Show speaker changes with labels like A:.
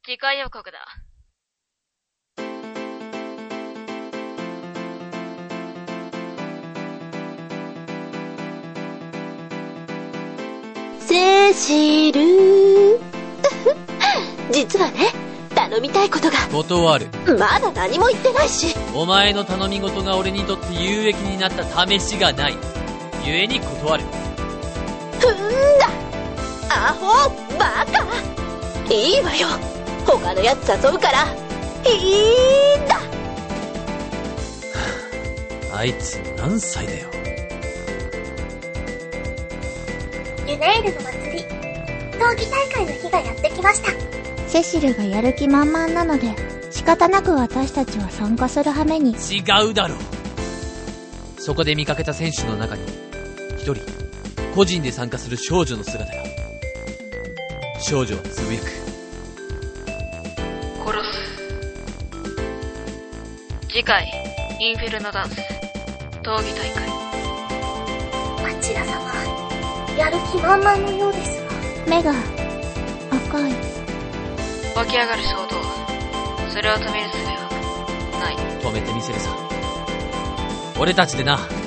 A: 次回予告だ。
B: セシル実はね、頼みたいことが。
C: 断る。
B: まだ何も言ってないし。
C: お前の頼み事が俺にとって有益になった試しがない。故に断る。
B: アホバカ。いいわよ、他のやつ誘うからいいんだ。
C: あいつ何歳だよ。
D: ユネールの祭り、闘技大会の日がやってきました。
E: セシルがやる気満々なので仕方なく私たちは参加する羽目に。
C: 違うだろう。そこで見かけた選手の中に一人個人で参加する少女の姿が。少女はつぶやく。
A: 殺す。次回インフェルノダンス闘技大会。
D: あちら様、やる気満々のようですが。
E: 目が赤い。
A: 湧き上がる衝動、それを止める術はない。
C: 止めてみせるさ。俺たちでな。